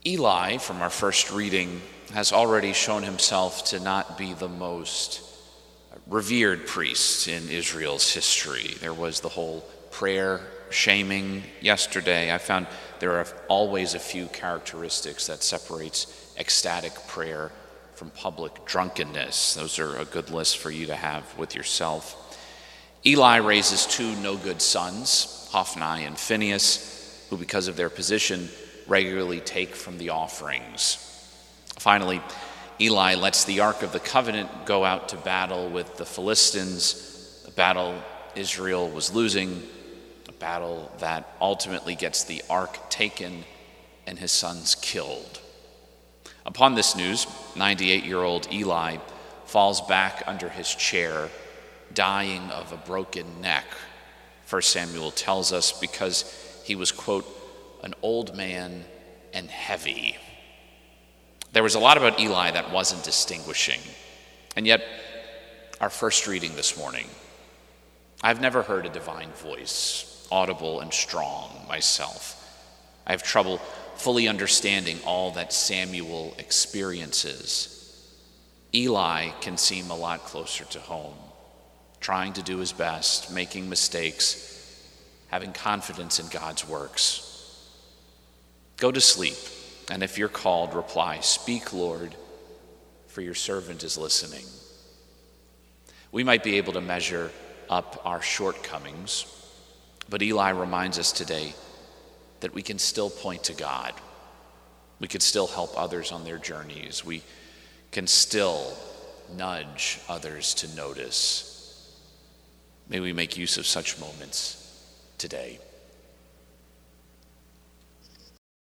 Eli, from our first reading, has already shown himself to not be the most revered priest in Israel's history. There was the whole prayer shaming yesterday. I found there are always a few characteristics that separates ecstatic prayer from public drunkenness. Those are a good list for you to have with yourself. Eli raises two no-good sons, Hophni and Phinehas, who because of their position regularly take from the offerings. Finally, Eli lets the Ark of the Covenant go out to battle with the Philistines, a battle Israel was losing, a battle that ultimately gets the Ark taken and his sons killed. Upon this news, 98-year-old Eli falls back under his chair, dying of a broken neck. 1 Samuel tells us because he was, quote, an old man and heavy. There was a lot about Eli that wasn't distinguishing. And yet, our first reading this morning, I've never heard a divine voice, audible and strong myself. I have trouble fully understanding all that Samuel experiences. Eli can seem a lot closer to home, trying to do his best, making mistakes, having confidence in God's works. Go to sleep, and if you're called, reply, "Speak, Lord, for your servant is listening." We might be able to measure up our shortcomings, but Eli reminds us today that we can still point to God. We can still help others on their journeys. We can still nudge others to notice. May we make use of such moments today.